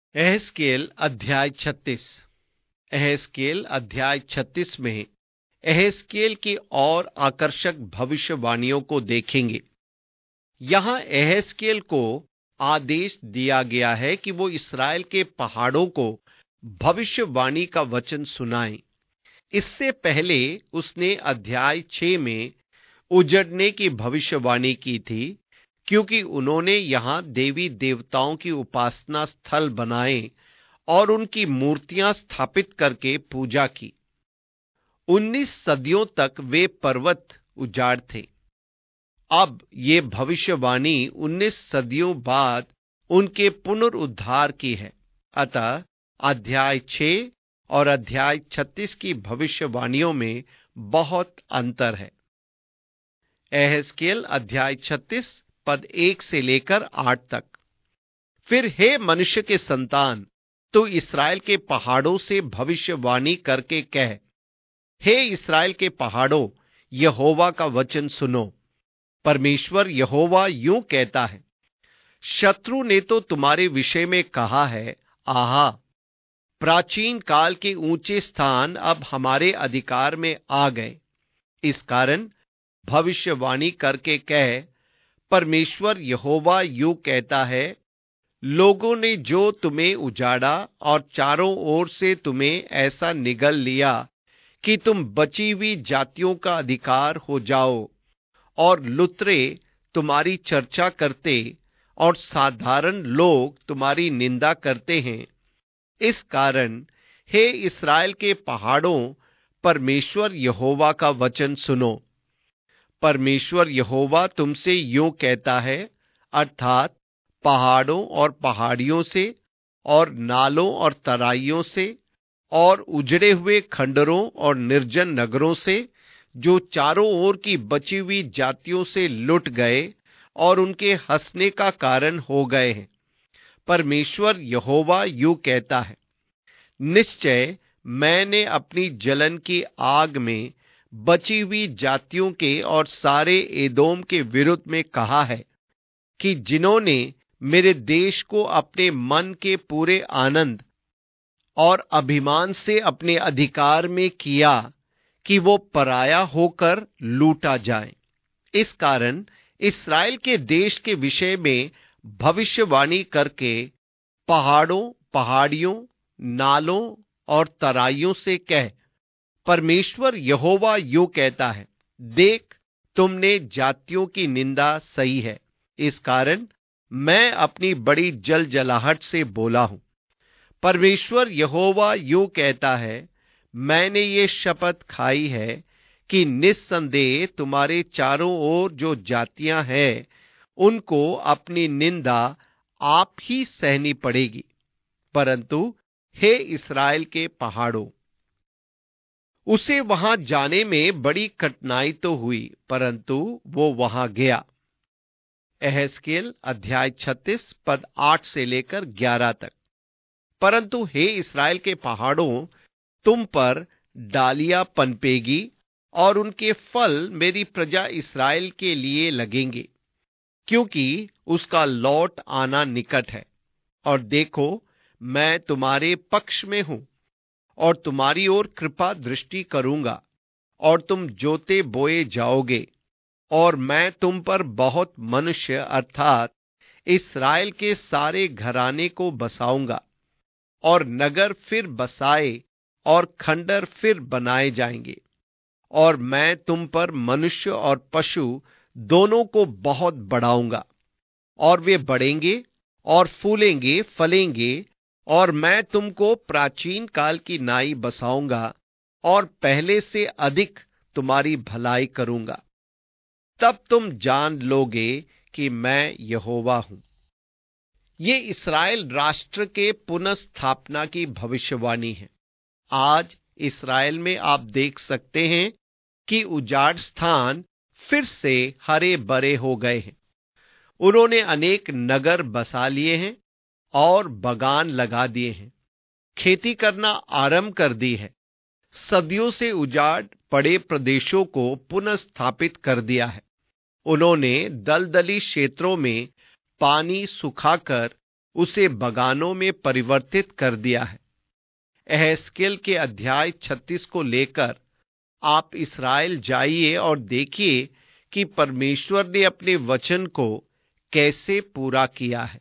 एहेजकेल अध्याय 36। एहेजकेल अध्याय 36 में एहेजकेल की और आकर्षक भविष्यवाणियों को देखेंगे। यहां एहेजकेल को आदेश दिया गया है कि वो इस्राएल के पहाड़ों को भविष्यवाणी का वचन सुनाएं। इससे पहले उसने अध्याय 6 में उजड़ने की भविष्यवाणी की थी, क्योंकि उन्होंने यहां देवी देवताओं की उपासना स्थल बनाए और उनकी मूर्तियां स्थापित करके पूजा की। 19 सदियों तक वे पर्वत उजाड़ थे। अब ये भविष्यवाणी 19 सदियों बाद उनके पुनरुद्धार की है। अतः अध्याय 6 और अध्याय 36 की भविष्यवाणियों में बहुत अंतर है। एहेजकेल अध्याय 36 पद 1 से लेकर 8 तक। फिर हे मनुष्य के संतान, तो इस्राएल के पहाड़ों से भविष्यवाणी करके कह, हे इस्राएल के पहाड़ों, यहोवा का वचन सुनो। परमेश्वर यहोवा यूं कहता है, शत्रु ने तो तुम्हारे विषय में कहा है, आहा, प्राचीन काल के ऊंचे स्थान अब हमारे अधिकार में आ गए। इस कारण भविष्यवाणी करके कह, परमेश्वर यहोवा यूं कहता है, लोगों ने जो तुम्हें उजाड़ा और चारों ओर से तुम्हें ऐसा निगल लिया कि तुम बची हुई जातियों का अधिकार हो जाओ, और लुतरे तुम्हारी चर्चा करते और साधारण लोग तुम्हारी निंदा करते हैं। इस कारण हे इस्राएल के पहाड़ों, परमेश्वर यहोवा का वचन सुनो। परमेश्वर यहोवा तुमसे यूं कहता है, अर्थात पहाड़ों और पहाड़ियों से और नालों और तराइयों से और उजड़े हुए खंडरों और निर्जन नगरों से, जो चारों ओर की बची हुई जातियों से लुट गए और उनके हंसने का कारण हो गए हैं। परमेश्वर यहोवा यूं कहता है, निश्चय मैंने अपनी जलन की आग में बची हुई जातियों के और सारे एदोम के विरुद्ध में कहा है कि जिन्होंने मेरे देश को अपने मन के पूरे आनंद और अभिमान से अपने अधिकार में किया कि वो पराया होकर लूटा जाए। इस कारण इस्राएल के देश के विषय में भविष्यवाणी करके पहाड़ों, पहाड़ियों, नालों और तराइयों से कह, परमेश्वर यहोवा यूं कहता है, देख, तुमने जातियों की निंदा सही है। इस कारण मैं अपनी बड़ी जलजलाहट से बोला हूं। परमेश्वर यहोवा यूं कहता है, मैंने ये शपथ खाई है कि निस्संदेह तुम्हारे चारों ओर जो जातियां हैं, उनको अपनी निंदा आप ही सहनी पड़ेगी। परंतु हे इस्राएल के पहाड़ों, उसे वहां जाने में बड़ी कठिनाई तो हुई, परंतु वो वहां गया। एहेजकेल अध्याय 36 पद 8 से लेकर 11 तक। परंतु हे इस्राएल के पहाड़ों, तुम पर डालियां पनपेगी और उनके फल मेरी प्रजा इस्राएल के लिए लगेंगे, क्योंकि उसका लौट आना निकट है। और देखो, मैं तुम्हारे पक्ष में हूं और तुम्हारी ओर कृपा दृष्टि करूंगा, और तुम जोते बोए जाओगे, और मैं तुम पर बहुत मनुष्य अर्थात इस्राएल के सारे घराने को बसाऊंगा, और नगर फिर बसाए और खंडर फिर बनाए जाएंगे। और मैं तुम पर मनुष्य और पशु दोनों को बहुत बढ़ाऊंगा, और वे बढ़ेंगे और फूलेंगे, फलेंगे, और मैं तुमको प्राचीन काल की नाई बसाऊंगा और पहले से अधिक तुम्हारी भलाई करूंगा। तब तुम जान लोगे कि मैं यहोवा हूं। ये इस्राएल राष्ट्र के पुनर्स्थापना की भविष्यवाणी है। आज इस्राएल में आप देख सकते हैं कि उजाड़ स्थान फिर से हरे भरे हो गए हैं। उन्होंने अनेक नगर बसा लिए हैं और बागान लगा दिए हैं, खेती करना आरंभ कर दी है। सदियों से उजाड़ पड़े प्रदेशों को पुनर्स्थापित कर दिया है। उन्होंने दलदली क्षेत्रों में पानी सुखाकर उसे बगानों में परिवर्तित कर दिया है। एहेजकेल के अध्याय 36 को लेकर आप इस्राएल जाइए और देखिए कि परमेश्वर ने अपने वचन को कैसे पूरा किया है।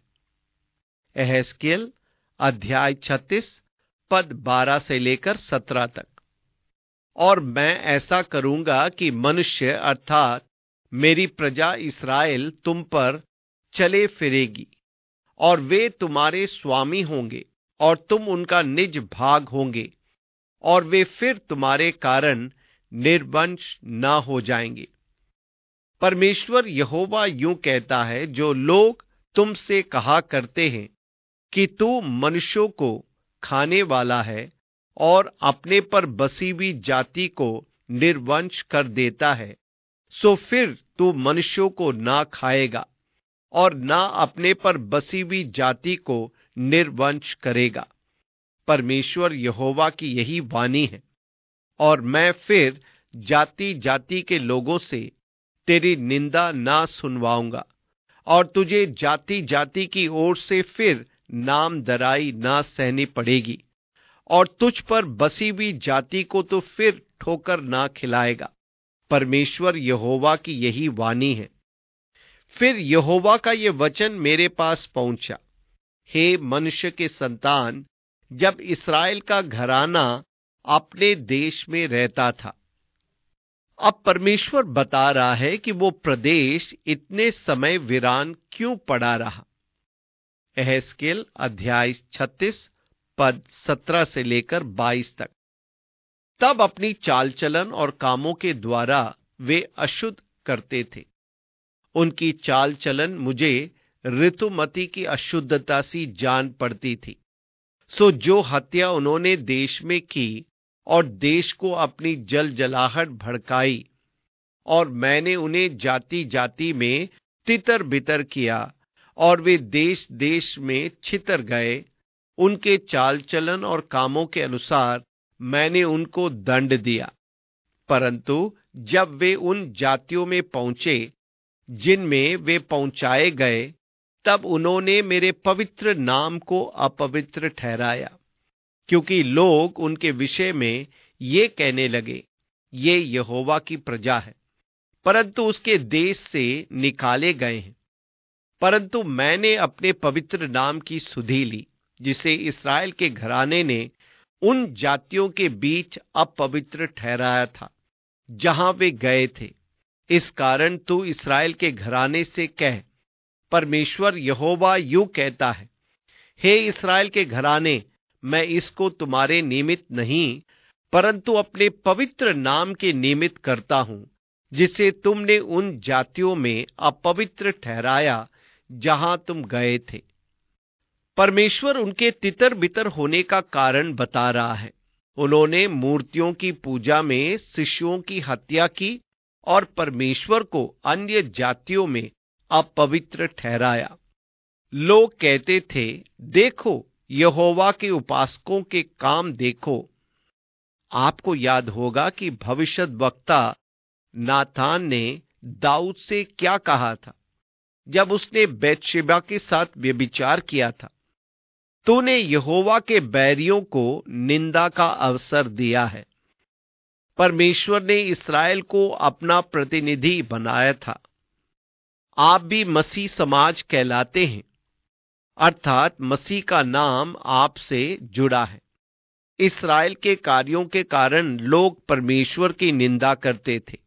एहेजकेल अध्याय 36 पद 12 से लेकर 17 तक। और मैं ऐसा करूंगा कि मनुष्य अर्थात मेरी प्रजा इस्राएल तुम पर चले फिरेगी और वे तुम्हारे स्वामी होंगे और तुम उनका निज भाग होंगे, और वे फिर तुम्हारे कारण निर्वंश न हो जाएंगे। परमेश्वर यहोवा यूं कहता है, जो लोग तुमसे कहा करते हैं कि तू मनुष्यों को खाने वाला है और अपने पर बसी हुई जाति को निर्वंश कर देता है, सो फिर तू मनुष्यों को ना खाएगा और ना अपने पर बसी हुई जाति को निर्वंश करेगा। परमेश्वर यहोवा की यही वाणी है। और मैं फिर जाति जाति के लोगों से तेरी निंदा ना सुनवाऊंगा, और तुझे जाति जाति की ओर से फिर नामधराई ना सहनी पड़ेगी, और तुझ पर बसी हुई जाति को तो फिर ठोकर ना खिलाएगा। परमेश्वर यहोवा की यही वाणी है। फिर यहोवा का यह वचन मेरे पास पहुंचा, हे मनुष्य के संतान, जब इस्राएल का घराना अपने देश में रहता था। अब परमेश्वर बता रहा है कि वो प्रदेश इतने समय वीरान क्यों पड़ा रहा। एहेजकेल अध्याय 36 पद 17 से लेकर 22 तक। तब अपनी चाल चलन और कामों के द्वारा वे अशुद्ध करते थे। उनकी चाल चलन मुझे ऋतुमती की अशुद्धता सी जान पड़ती थी। सो जो हत्या उन्होंने देश में की और देश को अपनी जलजलाहट भड़काई, और मैंने उन्हें जाति जाति में तितर बितर किया और वे देश देश में छितर गए। उनके चाल चलन और कामों के अनुसार मैंने उनको दंड दिया। परंतु जब वे उन जातियों में पहुंचे जिनमें वे पहुंचाए गए, तब उन्होंने मेरे पवित्र नाम को अपवित्र ठहराया, क्योंकि लोग उनके विषय में ये कहने लगे, ये यहोवा की प्रजा है, परंतु उसके देश से निकाले गए हैं। परंतु मैंने अपने पवित्र नाम की सुधि ली, जिसे इस्राएल के घराने ने उन जातियों के बीच अपवित्र ठहराया था जहां वे गए थे। इस कारण तू इस्राएल के घराने से कह, परमेश्वर यहोवा यूं कहता है, हे इस्राएल के घराने, मैं इसको तुम्हारे निमित्त नहीं परंतु अपने पवित्र नाम के निमित्त करता हूं, जिसे तुमने उन जातियों में अपवित्र ठहराया जहां तुम गए थे। परमेश्वर उनके तितर बितर होने का कारण बता रहा है। उन्होंने मूर्तियों की पूजा में शिशुओं की हत्या की और परमेश्वर को अन्य जातियों में अपवित्र ठहराया। लोग कहते थे, देखो यहोवा के उपासकों के काम देखो। आपको याद होगा कि भविष्यद्वक्ता नातान ने दाऊद से क्या कहा था जब उसने बैतशेबा के साथ व्यभिचार किया था। तूने यहोवा के बैरियों को निंदा का अवसर दिया है। परमेश्वर ने इस्राएल को अपना प्रतिनिधि बनाया था। आप भी मसीह समाज कहलाते हैं, अर्थात मसीह का नाम आपसे जुड़ा है। इस्राएल के कार्यों के कारण लोग परमेश्वर की निंदा करते थे।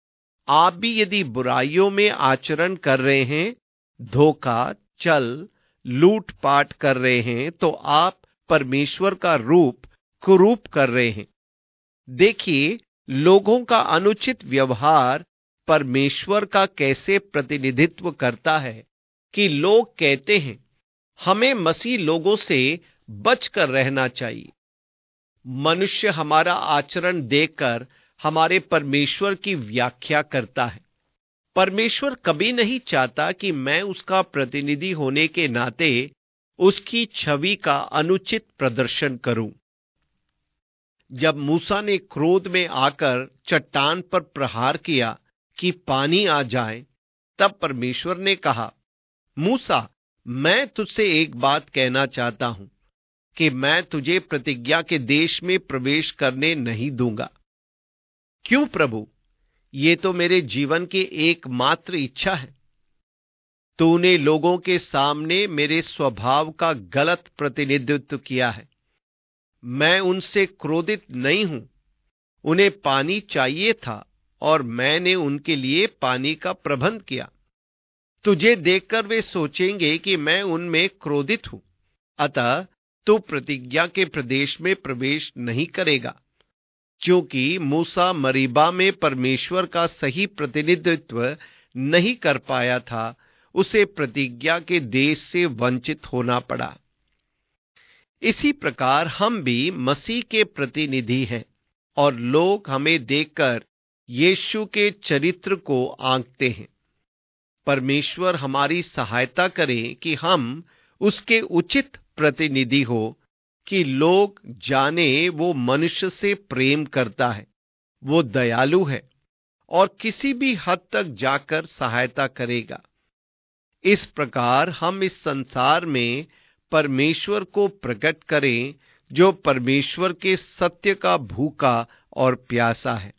आप भी यदि बुराइयों में आचरण कर रहे हैं, धोखा, छल, लूटपाट कर रहे हैं, तो आप परमेश्वर का रूप कुरूप कर रहे हैं। देखिए, लोगों का अनुचित व्यवहार परमेश्वर का कैसे प्रतिनिधित्व करता है कि लोग कहते हैं, हमें मसीह लोगों से बचकर रहना चाहिए। मनुष्य हमारा आचरण देखकर हमारे परमेश्वर की व्याख्या करता है। परमेश्वर कभी नहीं चाहता कि मैं उसका प्रतिनिधि होने के नाते उसकी छवि का अनुचित प्रदर्शन करूं। जब मूसा ने क्रोध में आकर चट्टान पर प्रहार किया कि पानी आ जाए, तब परमेश्वर ने कहा, मूसा, मैं तुझसे एक बात कहना चाहता हूं कि मैं तुझे प्रतिज्ञा के देश में प्रवेश करने नहीं दूंगा। क्यों प्रभु? ये तो मेरे जीवन की एकमात्र इच्छा है। तूने लोगों के सामने मेरे स्वभाव का गलत प्रतिनिधित्व किया है। मैं उनसे क्रोधित नहीं हूं। उन्हें पानी चाहिए था और मैंने उनके लिए पानी का प्रबंध किया। तुझे देखकर वे सोचेंगे कि मैं उनमें क्रोधित हूं। अतः तू प्रतिज्ञा के प्रदेश में प्रवेश नहीं करेगा। क्योंकि मूसा मरीबा में परमेश्वर का सही प्रतिनिधित्व नहीं कर पाया था, उसे प्रतिज्ञा के देश से वंचित होना पड़ा। इसी प्रकार हम भी मसीह के प्रतिनिधि हैं और लोग हमें देखकर यीशु के चरित्र को आंकते हैं। परमेश्वर हमारी सहायता करे कि हम उसके उचित प्रतिनिधि हो, कि लोग जाने वो मनुष्य से प्रेम करता है, वो दयालु है और किसी भी हद तक जाकर सहायता करेगा। इस प्रकार हम इस संसार में परमेश्वर को प्रकट करें, जो परमेश्वर के सत्य का भूखा और प्यासा है।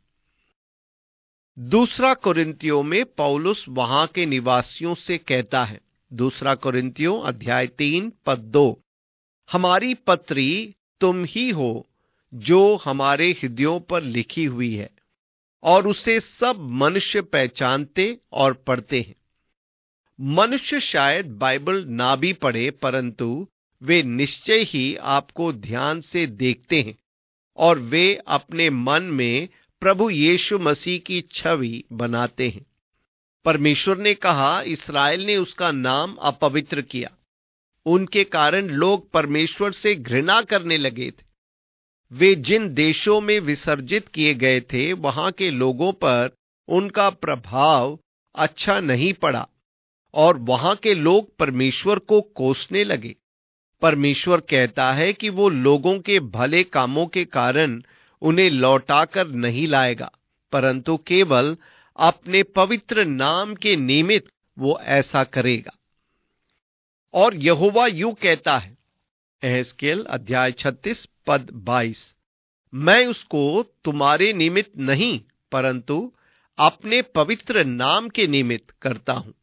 दूसरा कोरिन्थियों में पौलुस वहां के निवासियों से कहता है, दूसरा कोरिन्थियों अध्याय 3 पद 2, हमारी पत्री तुम ही हो जो हमारे हृदयों पर लिखी हुई है और उसे सब मनुष्य पहचानते और पढ़ते हैं। मनुष्य शायद बाइबल ना भी पढ़े, परंतु वे निश्चय ही आपको ध्यान से देखते हैं और वे अपने मन में प्रभु यीशु मसीह की छवि बनाते हैं। परमेश्वर ने कहा, इस्राएल ने उसका नाम अपवित्र किया। उनके कारण लोग परमेश्वर से घृणा करने लगे थे। वे जिन देशों में विसर्जित किए गए थे, वहां के लोगों पर उनका प्रभाव अच्छा नहीं पड़ा और वहां के लोग परमेश्वर को कोसने लगे। परमेश्वर कहता है कि वो लोगों के भले कामों के कारण उन्हें लौटाकर नहीं लाएगा, परंतु केवल अपने पवित्र नाम के निमित्त वो ऐसा करेगा। और यहोवा यूं कहता है, एहेजकेल अध्याय 36 पद 22, मैं उसको तुम्हारे निमित्त नहीं परंतु अपने पवित्र नाम के निमित्त करता हूं।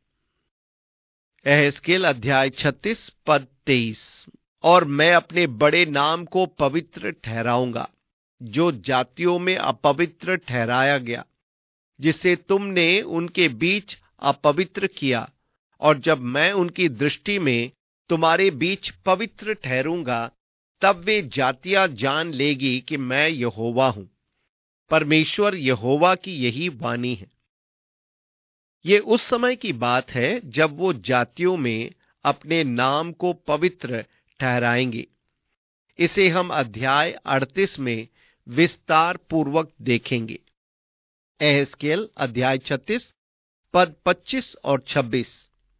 एहेजकेल अध्याय 36 पद 23, और मैं अपने बड़े नाम को पवित्र ठहराऊंगा, जो जातियों में अपवित्र ठहराया गया, जिसे तुमने उनके बीच अपवित्र किया। और जब मैं उनकी दृष्टि में तुम्हारे बीच पवित्र ठहरूंगा, तब वे जातियां जान लेगी कि मैं यहोवा हूं। परमेश्वर यहोवा की यही वाणी है। ये उस समय की बात है जब वो जातियों में अपने नाम को पवित्र ठहराएंगे। इसे हम अध्याय 38 में विस्तार पूर्वक देखेंगे। एहेजकेल अध्याय 36 पद 25 और 26,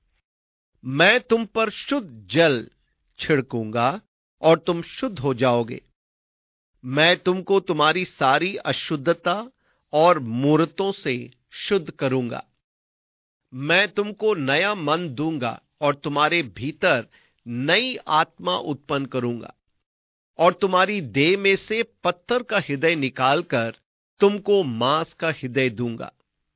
मैं तुम पर शुद्ध जल छिड़कूंगा और तुम शुद्ध हो जाओगे। मैं तुमको तुम्हारी सारी अशुद्धता और मूर्तों से शुद्ध करूंगा। मैं तुमको नया मन दूंगा और तुम्हारे भीतर नई आत्मा उत्पन्न करूंगा और तुम्हारी देह में से पत्थर का हृदय निकालकर तुमको मांस का हृदय दूंगा।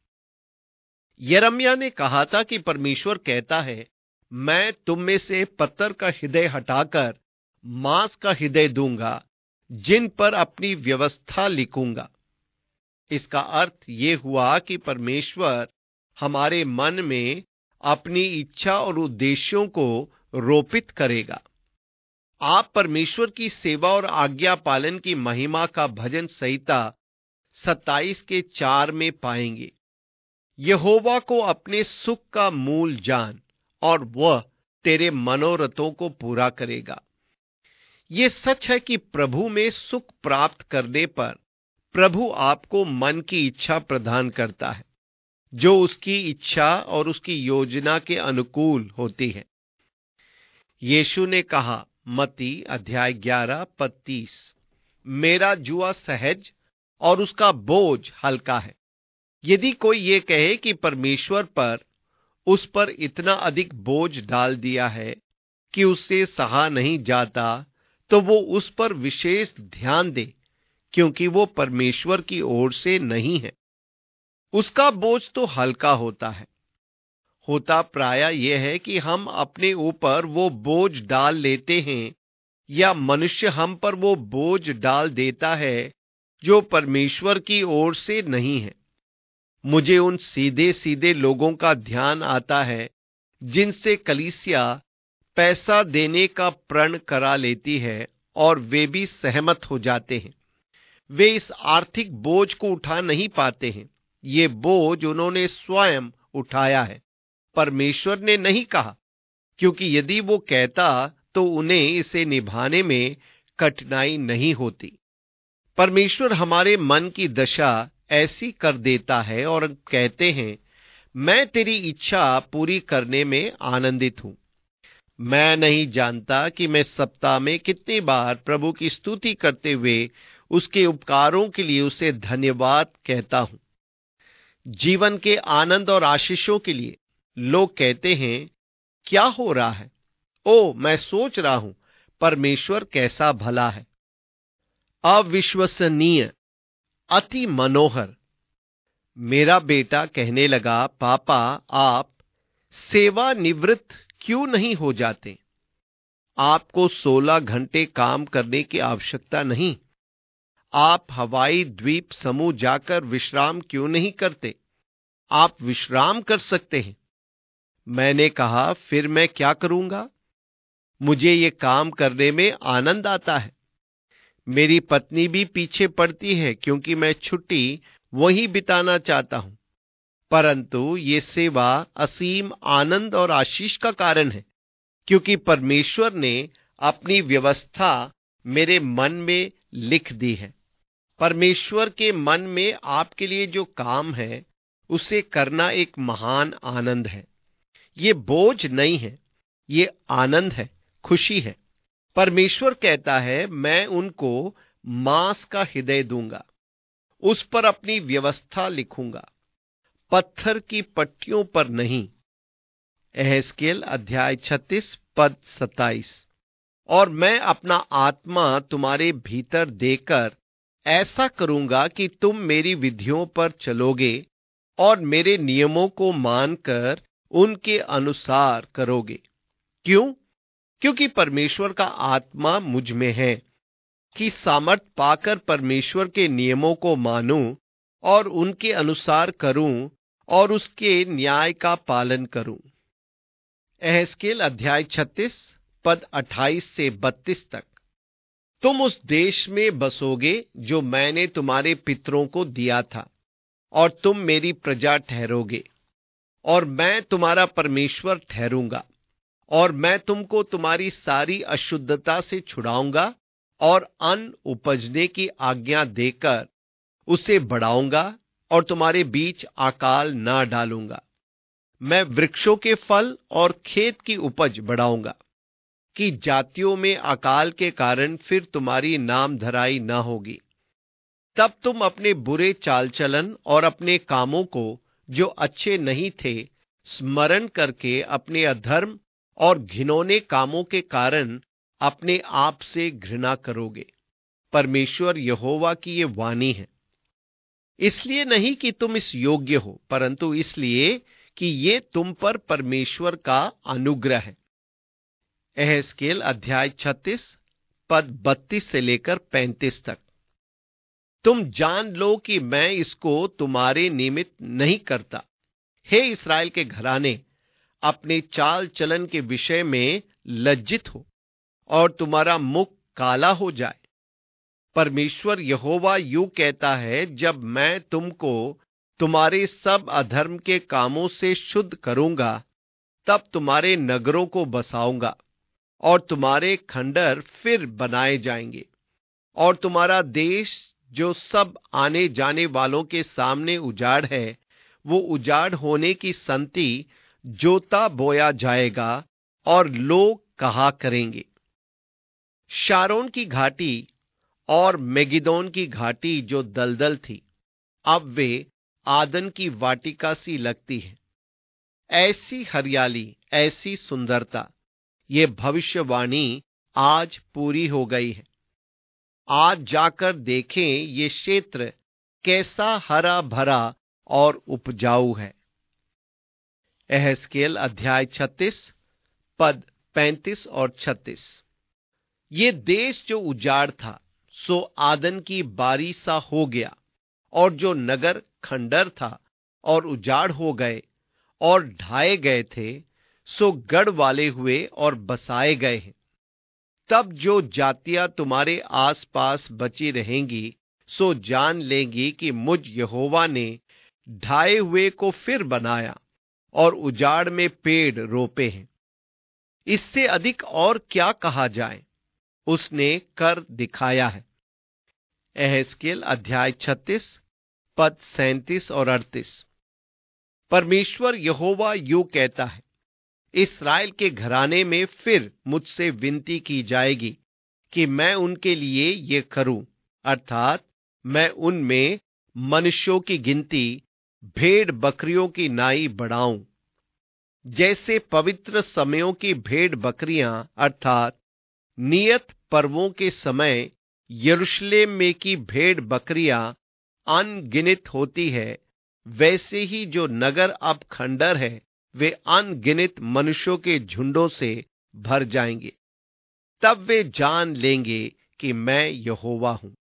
यिर्मयाह ने कहा था कि परमेश्वर कहता है, मैं तुम में से पत्थर का हृदय हटाकर मांस का हृदय दूंगा, जिन पर अपनी व्यवस्था लिखूंगा। इसका अर्थ यह हुआ कि परमेश्वर हमारे मन में अपनी इच्छा और उद्देश्यों को रोपित करेगा। आप परमेश्वर की सेवा और आज्ञा पालन की महिमा का भजन संहिता 27 के 4 में पाएंगे। यहोवा को अपने सुख का मूल जान और वह तेरे मनोरथों को पूरा करेगा। यह सच है कि प्रभु में सुख प्राप्त करने पर प्रभु आपको मन की इच्छा प्रदान करता है, जो उसकी इच्छा और उसकी योजना के अनुकूल होती है। यीशु ने कहा, मत्ती अध्याय 11 पद 30, मेरा जुआ सहज और उसका बोझ हल्का है। यदि कोई ये कहे कि परमेश्वर पर उस पर इतना अधिक बोझ डाल दिया है, कि उससे सहा नहीं जाता, तो वो उस पर विशेष ध्यान दे, क्योंकि वो परमेश्वर की ओर से नहीं है। उसका बोझ तो हल्का होता है। होता प्राय यह है कि हम अपने ऊपर वो बोझ डाल लेते हैं, या मनुष्य हम पर वो बोझ डाल देता है जो परमेश्वर की ओर से नहीं है। मुझे उन सीधे सीधे लोगों का ध्यान आता है जिनसे कलीसिया पैसा देने का प्रण करा लेती है, और वे भी सहमत हो जाते हैं। वे इस आर्थिक बोझ को उठा नहीं पाते हैं। ये बोझ उन्होंने स्वयं उठाया है, परमेश्वर ने नहीं कहा, क्योंकि यदि वो कहता तो उन्हें इसे निभाने में कठिनाई नहीं होती। परमेश्वर हमारे मन की दशा ऐसी कर देता है और कहते हैं, मैं तेरी इच्छा पूरी करने में आनंदित हूं। मैं नहीं जानता कि मैं सप्ताह में कितनी बार प्रभु की स्तुति करते हुए उसके उपकारों के लिए उसे धन्यवाद कहता हूं। जीवन के आनंद और आशीषों के लिए लोग कहते हैं, क्या हो रहा है? ओ, मैं सोच रहा हूं, परमेश्वर कैसा भला है। अविश्वसनीय, अति मनोहर। मेरा बेटा कहने लगा, पापा आप सेवानिवृत्त क्यों नहीं हो जाते? आपको 16 घंटे काम करने की आवश्यकता नहीं। आप हवाई द्वीप समूह जाकर विश्राम क्यों नहीं करते? आप विश्राम कर सकते हैं। मैंने कहा, फिर मैं क्या करूंगा? मुझे ये काम करने में आनंद आता है। मेरी पत्नी भी पीछे पड़ती है, क्योंकि मैं छुट्टी वहीं बिताना चाहता हूं। परंतु ये सेवा असीम आनंद और आशीष का कारण है, क्योंकि परमेश्वर ने अपनी व्यवस्था मेरे मन में लिख दी है। परमेश्वर के मन में आपके लिए जो काम है, उसे करना एक महान आनंद है। ये बोझ नहीं है, ये आनंद है, खुशी है। परमेश्वर कहता है, मैं उनको मांस का हृदय दूंगा, उस पर अपनी व्यवस्था लिखूंगा, पत्थर की पट्टियों पर नहीं। एहेजकेल अध्याय 36 पद 27। और मैं अपना आत्मा तुम्हारे भीतर देकर ऐसा करूंगा कि तुम मेरी विधियों पर चलोगे और मेरे नियमों को मानकर उनके अनुसार करोगे। क्यों? क्योंकि परमेश्वर का आत्मा मुझ में है कि सामर्थ पाकर परमेश्वर के नियमों को मानूं और उनके अनुसार करूं और उसके न्याय का पालन करूं। एहेजकेल अध्याय 36 पद 28 से 32 तक। तुम उस देश में बसोगे जो मैंने तुम्हारे पितरों को दिया था, और तुम मेरी प्रजा ठहरोगे, और मैं तुम्हारा परमेश्वर ठहरूंगा। और मैं तुमको तुम्हारी सारी अशुद्धता से छुड़ाऊंगा और अन्न उपजने की आज्ञा देकर उसे बढ़ाऊंगा, और तुम्हारे बीच अकाल न डालूंगा। मैं वृक्षों के फल और खेत की उपज बढ़ाऊंगा, कि जातियों में अकाल के कारण फिर तुम्हारी नाम धराई न होगी। तब तुम अपने बुरे चाल चलन और अपने कामों को जो अच्छे नहीं थे स्मरण करके अपने अधर्म और घिनौने कामों के कारण अपने आप से घृणा करोगे। परमेश्वर यहोवा की ये वाणी है। इसलिए नहीं कि तुम इस योग्य हो, परंतु इसलिए कि ये तुम पर परमेश्वर का अनुग्रह है। एहेजकेल अध्याय 36 पद 32 से लेकर 35 तक। तुम जान लो कि मैं इसको तुम्हारे निमित्त नहीं करता। हे इस्राएल के घराने, अपने चाल चलन के विषय में लज्जित हो और तुम्हारा मुख काला हो जाए। परमेश्वर यहोवा यूं कहता है, जब मैं तुमको तुम्हारे सब अधर्म के कामों से शुद्ध करूंगा, तब तुम्हारे नगरों को बसाऊंगा और तुम्हारे खंडर फिर बनाए जाएंगे, और तुम्हारा देश जो सब आने जाने वालों के सामने उजाड़ है, वो उजाड़ होने की संति जोता बोया जाएगा, और लोग कहा करेंगे, शारोन की घाटी और मेगिदोन की घाटी जो दलदल थी, अब वे आदन की वाटिका सी लगती है। ऐसी हरियाली, ऐसी सुंदरता, ये भविष्यवाणी आज पूरी हो गई है। आज जाकर देखें ये क्षेत्र कैसा हरा भरा और उपजाऊ है। यहेजकेल अध्याय 36 पद 35 और 36। ये देश जो उजाड़ था सो आदन की बारी सा हो गया, और जो नगर खंडर था और उजाड़ हो गए और ढाए गए थे, सो गढ़ वाले हुए और बसाए गए हैं। तब जो जातियां तुम्हारे आसपास बची रहेंगी, सो जान लेंगी कि मुझ यहोवा ने ढाए हुए को फिर बनाया और उजाड़ में पेड़ रोपे हैं। इससे अधिक और क्या कहा जाए, उसने कर दिखाया है। यहेजकेल अध्याय 36 पद 37 और 38। परमेश्वर यहोवा यूं कहता है, इस्राएल के घराने में फिर मुझसे विनती की जाएगी कि मैं उनके लिए ये करूं, अर्थात मैं उनमें मनुष्यों की गिनती भेड़ बकरियों की नाई बढ़ाऊं। जैसे पवित्र समयों की भेड़ बकरियां अर्थात नियत पर्वों के समय यरूशलेम में की भेड़ बकरियां अनगिनत होती है, वैसे ही जो नगर अब खंडर है वे अनगिनत मनुष्यों के झुंडों से भर जाएंगे। तब वे जान लेंगे कि मैं यहोवा हूं।